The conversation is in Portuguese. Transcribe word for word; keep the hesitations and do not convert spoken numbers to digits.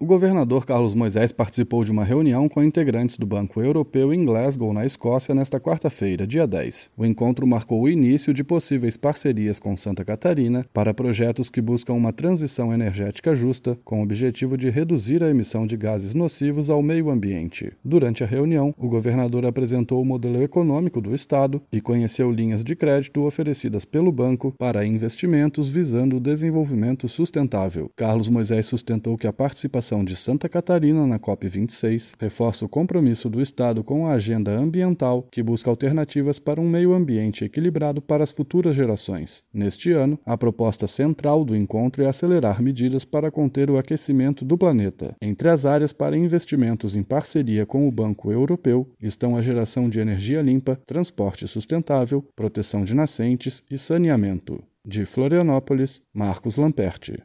O governador Carlos Moisés participou de uma reunião com integrantes do Banco Europeu em Glasgow, na Escócia, nesta quarta-feira, dia dez. O encontro marcou o início de possíveis parcerias com Santa Catarina para projetos que buscam uma transição energética justa, com o objetivo de reduzir a emissão de gases nocivos ao meio ambiente. Durante a reunião, o governador apresentou o modelo econômico do Estado e conheceu linhas de crédito oferecidas pelo banco para investimentos visando o desenvolvimento sustentável. Carlos Moisés sustentou que a participação de Santa Catarina na COP vinte e seis reforça o compromisso do Estado com a agenda ambiental, que busca alternativas para um meio ambiente equilibrado para as futuras gerações. Neste ano, a proposta central do encontro é acelerar medidas para conter o aquecimento do planeta. Entre as áreas para investimentos em parceria com o Banco Europeu estão a geração de energia limpa, transporte sustentável, proteção de nascentes e saneamento. De Florianópolis, Marcos Lamperti.